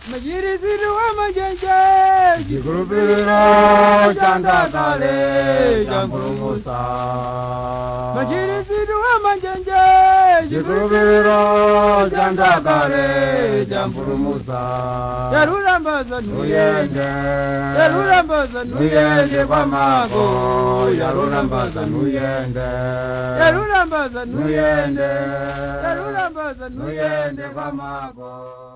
Majirisiru amajenje Jikurupiriro Chandakale Jampurumusa Majirisiru amajenje Jikurupiriro Chandakale Jampurumusa Yarulambaza Nuyende Yarulambaza Nuyende Kwamago Yarulambaza Nuyende Yarulambaza Nuyende Yarulambaza Nuyende Kwamago